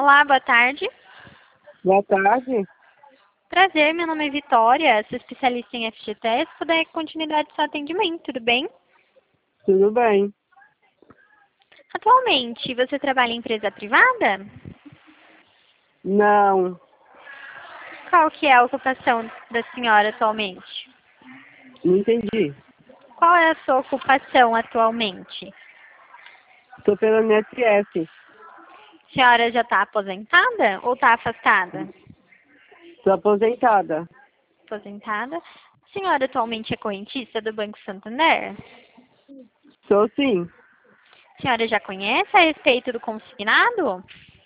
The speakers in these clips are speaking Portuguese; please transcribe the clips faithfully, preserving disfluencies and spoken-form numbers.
Olá, boa tarde. Boa tarde. Prazer, meu nome é Vitória, sou especialista em F G T S, se puder continuidade do seu atendimento, tudo bem? Tudo bem? Atualmente, você trabalha em empresa privada? Não, Qual que é a ocupação da senhora atualmente? não entendi. Qual é a sua ocupação atualmente? Estou pela M S F. A senhora já está aposentada ou está afastada? Estou aposentada. Aposentada. A senhora atualmente é correntista do Banco Santander? Sou sim. A senhora já conhece a respeito do consignado?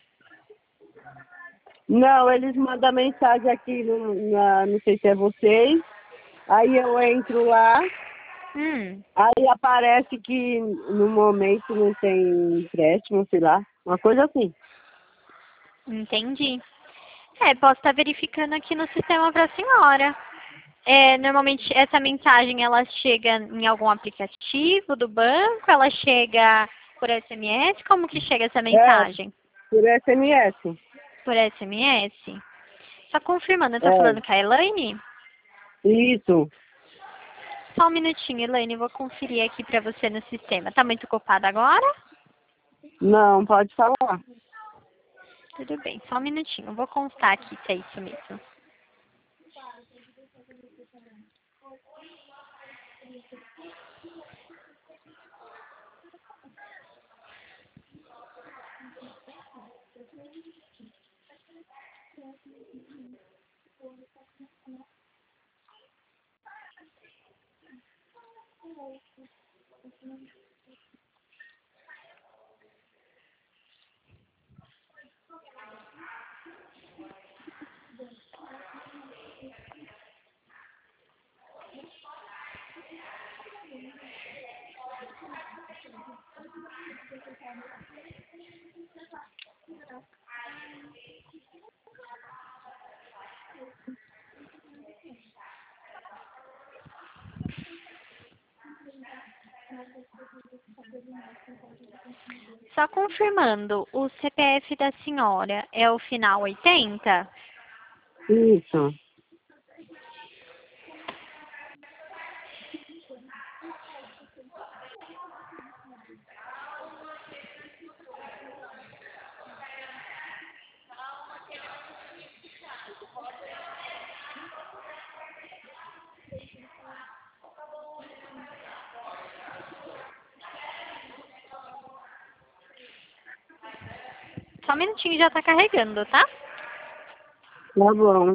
Não, eles mandam mensagem aqui, no, na, não sei se é vocês. Aí eu entro lá, Hum, aí aparece que no momento não tem empréstimo, sei lá. Uma coisa assim. entendi. É, posso estar verificando aqui no sistema para a senhora. É, normalmente essa mensagem ela chega em algum aplicativo do banco, ela chega por S M S, como que chega essa É, mensagem? por S M S. Por S M S? Só confirmando, eu tô É, falando com a Elaine? isso. Só um minutinho, Elaine, eu vou conferir aqui para você no sistema. Tá muito ocupada agora? Não, pode falar. Tudo bem, só um minutinho, eu vou constar aqui se é isso mesmo. Só confirmando, o C P F da senhora é o final oitenta? Isso. Só um minutinho, já tá carregando, tá? Tá bom.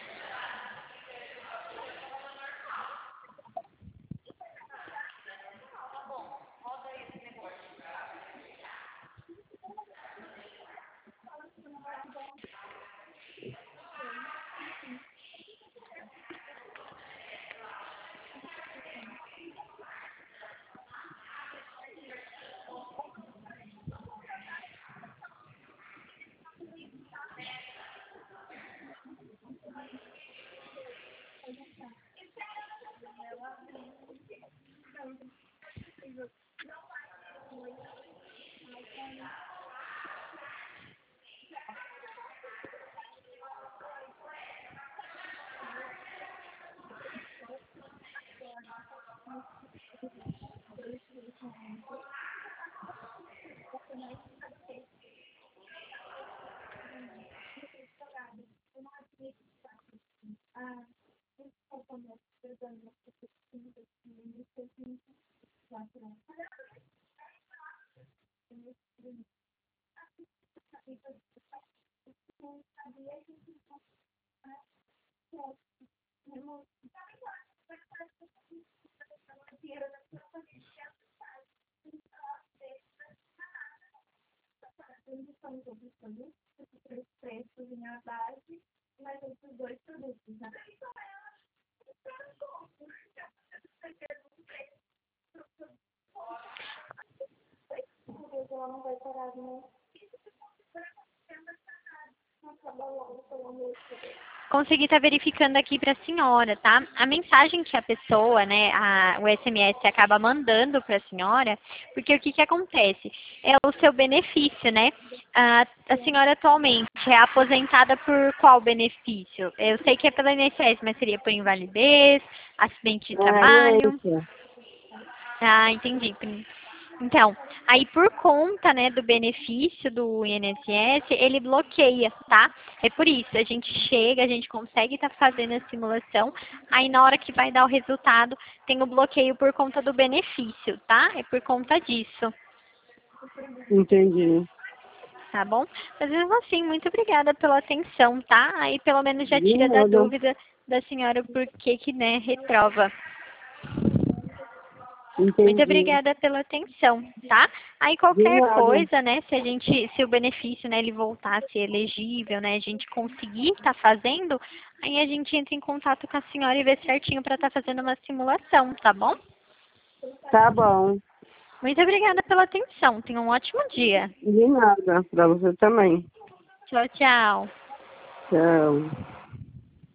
Ela não vai parar, né? Não acaba logo, pelo amor de Deus. consegui estar verificando aqui para a senhora, tá? A mensagem que a pessoa, né, a, o S M S acaba mandando para a senhora, porque o que que acontece? É o seu benefício, né? A, a senhora atualmente é aposentada por qual benefício? Eu sei que é pela I N S S, mas seria por invalidez, acidente de É trabalho? isso. Ah, entendi. Então, aí por conta, né, do benefício do I N S S, ele bloqueia, tá? É por isso, a gente chega, a gente consegue estar fazendo a simulação, aí na hora que vai dar o resultado, tem o bloqueio por conta do benefício, tá? É por conta disso, Entendi. tá bom? Mas mesmo assim, muito obrigada pela atenção, tá? Aí pelo menos já De tira da nada. dúvida da senhora por que que, né, reprova. Muito Entendi. obrigada pela atenção, tá? Aí De qualquer nada. coisa, né, se a gente, se o benefício, né, ele voltar a ser elegível, né, a gente conseguir estar fazendo, aí a gente entra em contato com a senhora e vê certinho para estar fazendo uma simulação, tá bom? Tá bom. Muito obrigada pela atenção. Tenha um ótimo dia. De nada. Pra você também. Tchau, tchau. Tchau.